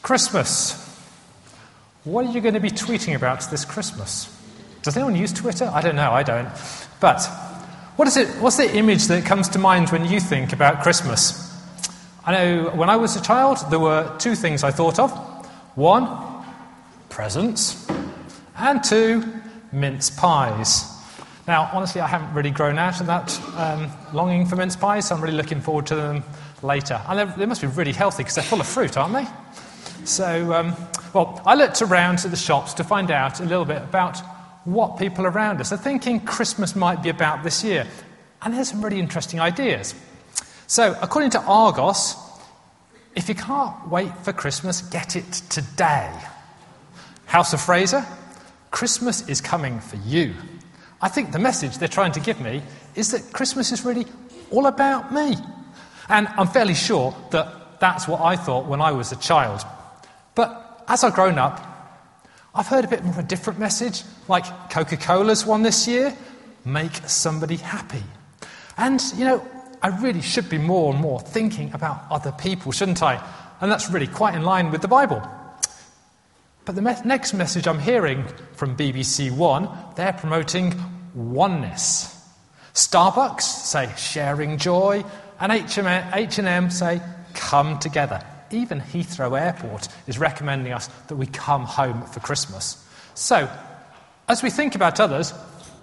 Christmas. What are you going to be tweeting about this Christmas? Does anyone use Twitter? I don't know, I don't. But what's the image that comes to mind when you think about Christmas? I know when I was a child, there were two things I thought of. One, presents. And two, mince pies. Now, honestly, I haven't really grown out of that longing for mince pies, so I'm really looking forward to them later. And they must be really healthy because they're full of fruit, aren't they? So, I looked around at the shops to find out a little bit about what people around us are thinking Christmas might be about this year. And there's some really interesting ideas. So, according to Argos, if you can't wait for Christmas, get it today. House of Fraser, Christmas is coming for you. I think the message they're trying to give me is that Christmas is really all about me. And I'm fairly sure that that's what I thought when I was a child. But as I've grown up, I've heard a bit more of a different message, like Coca-Cola's one this year, make somebody happy. And, I really should be more and more thinking about other people, shouldn't I? And that's really quite in line with the Bible. But the next message I'm hearing from BBC One, they're promoting oneness. Starbucks say sharing joy, and H&M say come together. Even Heathrow Airport is recommending us that we come home for Christmas. So, as we think about others,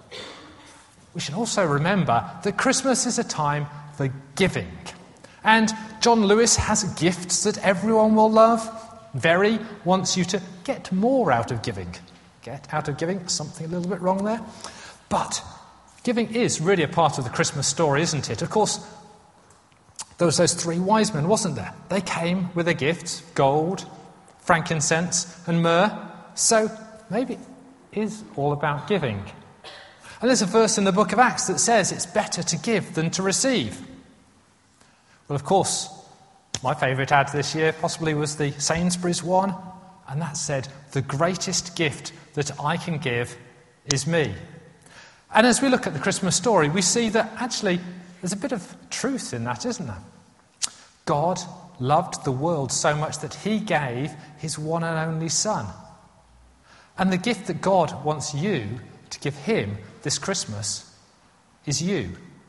we should also remember that Christmas is a time for giving. And John Lewis has gifts that everyone will love. Very wants you to get more out of giving. Get out of giving, something a little bit wrong there. But giving is really a part of the Christmas story, isn't it? Of course, there was those three wise men, wasn't there? They came with their gifts, gold, frankincense and myrrh. So maybe it is all about giving. And there's a verse in the book of Acts that says it's better to give than to receive. Well, of course, my favourite ad this year possibly was the Sainsbury's one, and that said, the greatest gift that I can give is me. And as we look at the Christmas story, we see that actually there's a bit of truth in that, isn't there? God loved the world so much that he gave his one and only Son. And the gift that God wants you to give him this Christmas is you.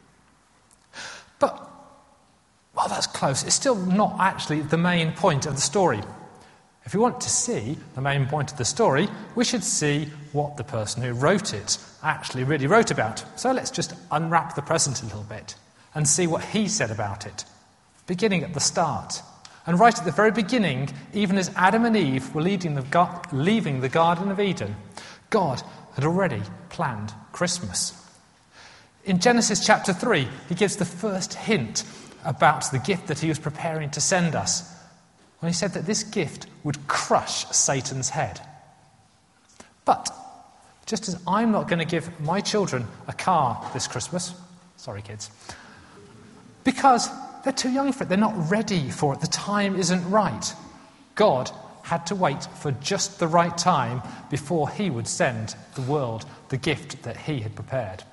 But while that's close, it's still not actually the main point of the story. If we want to see the main point of the story, we should see what the person who wrote it actually really wrote about. So let's just unwrap the present a little bit and see what he said about it, beginning at the start. And right at the very beginning, even as Adam and Eve were leaving the Garden of Eden, God had already planned Christmas. In Genesis chapter 3, he gives the first hint about the gift that he was preparing to send us, when he said that this gift would crush Satan's head. But just as I'm not going to give my children a car this Christmas, sorry kids, because they're too young for it, they're not ready for it, the time isn't right, God had to wait for just the right time before he would send the world the gift that he had prepared.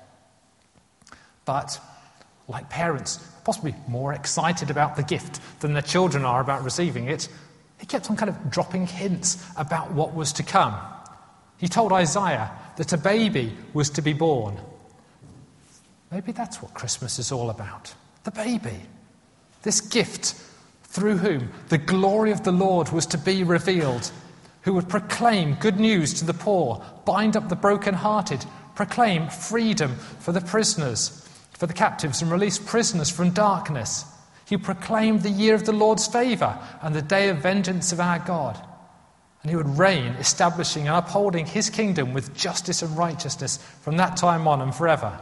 But, like parents, possibly more excited about the gift than their children are about receiving it, he kept on kind of dropping hints about what was to come. He told Isaiah that a baby was to be born. Maybe that's what Christmas is all about. The baby. This gift through whom the glory of the Lord was to be revealed, who would proclaim good news to the poor, bind up the brokenhearted, proclaim freedom for the prisoners, for the captives, and release prisoners from darkness. He proclaimed the year of the Lord's favour and the day of vengeance of our God. And he would reign, establishing and upholding his kingdom with justice and righteousness from that time on and forever.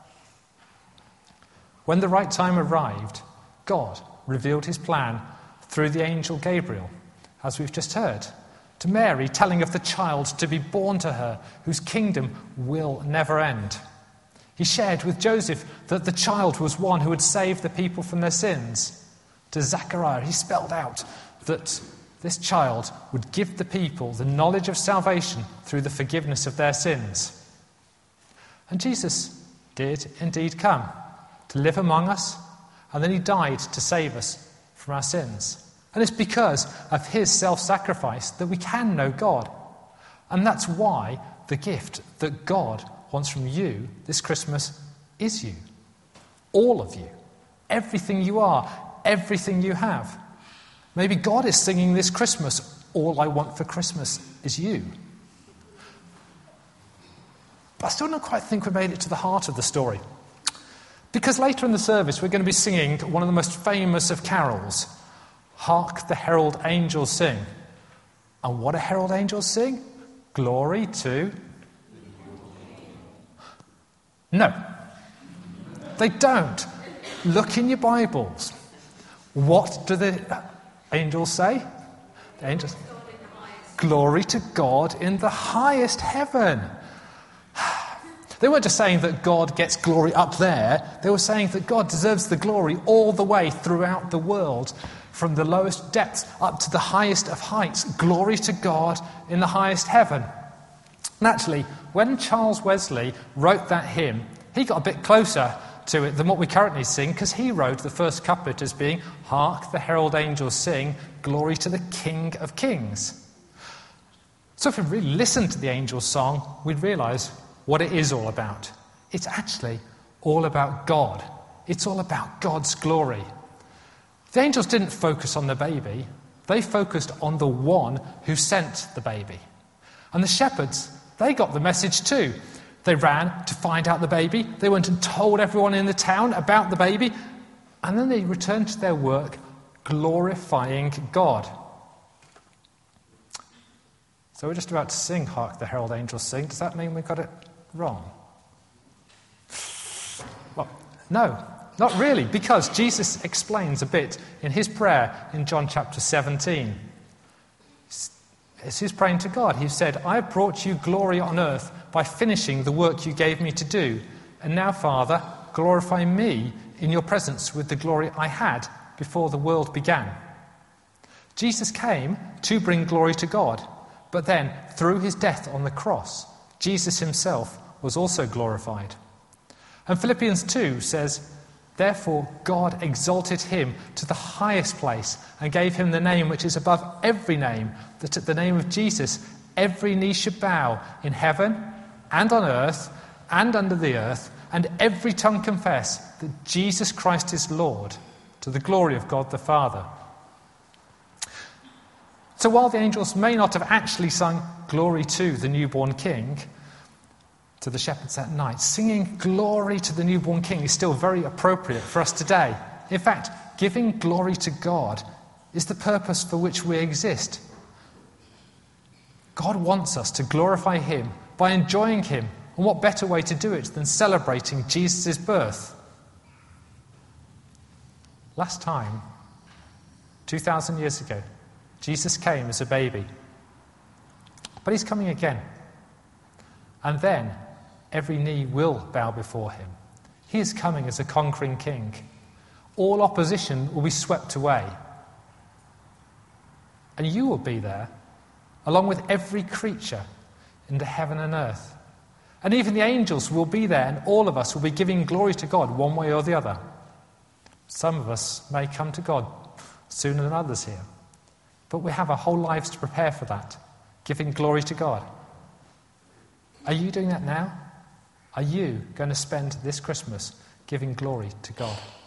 When the right time arrived, God revealed his plan through the angel Gabriel, as we've just heard, to Mary, telling of the child to be born to her, whose kingdom will never end. He shared with Joseph that the child was one who would save the people from their sins. To Zechariah, he spelled out that this child would give the people the knowledge of salvation through the forgiveness of their sins. And Jesus did indeed come to live among us, and then he died to save us from our sins. And it's because of his self-sacrifice that we can know God. And that's why the gift that God wants from you this Christmas is you. All of you. Everything you are. Everything you have. Maybe God is singing this Christmas, all I want for Christmas is you. But I still don't quite think we made it to the heart of the story. Because later in the service we're going to be singing one of the most famous of carols, Hark the Herald Angels Sing. And what do herald angels sing? Glory to... No. They don't. Look in your Bibles. What do the angels say? The angels... Glory to God in the highest heaven. They weren't just saying that God gets glory up there. They were saying that God deserves the glory all the way throughout the world, from the lowest depths up to the highest of heights. Glory to God in the highest heaven. Naturally, when Charles Wesley wrote that hymn, he got a bit closer to it than what we currently sing, because he wrote the first couplet as being, Hark the herald angels sing, glory to the King of Kings. So if we really listened to the angels' song, we'd realise what it is all about. It's actually all about God. It's all about God's glory. The angels didn't focus on the baby. They focused on the one who sent the baby. And the shepherds, they got the message too. They ran to find out the baby. They went and told everyone in the town about the baby. And then they returned to their work glorifying God. So we're just about to sing Hark the Herald Angels Sing. Does that mean we got it wrong? Well, no, not really, because Jesus explains a bit in his prayer in John chapter 17. As he's praying to God, he said, I have brought you glory on earth by finishing the work you gave me to do. And now, Father, glorify me in your presence with the glory I had before the world began. Jesus came to bring glory to God, but then, through his death on the cross, Jesus himself was also glorified. And Philippians 2 says, therefore God exalted him to the highest place and gave him the name which is above every name, that at the name of Jesus every knee should bow in heaven and on earth and under the earth, and every tongue confess that Jesus Christ is Lord, to the glory of God the Father. So while the angels may not have actually sung glory to the newborn king, to the shepherds that night, singing glory to the newborn king is still very appropriate for us today. In fact, giving glory to God is the purpose for which we exist. God wants us to glorify him by enjoying him, and what better way to do it than celebrating Jesus' birth? Last time, 2,000 years ago, Jesus came as a baby. But he's coming again. And then every knee will bow before him. He is coming as a conquering king. All opposition will be swept away. And you will be there, along with every creature in the heaven and earth. And even the angels will be there, and all of us will be giving glory to God one way or the other. Some of us may come to God sooner than others here. But we have our whole lives to prepare for that, giving glory to God. Are you doing that now? Are you going to spend this Christmas giving glory to God?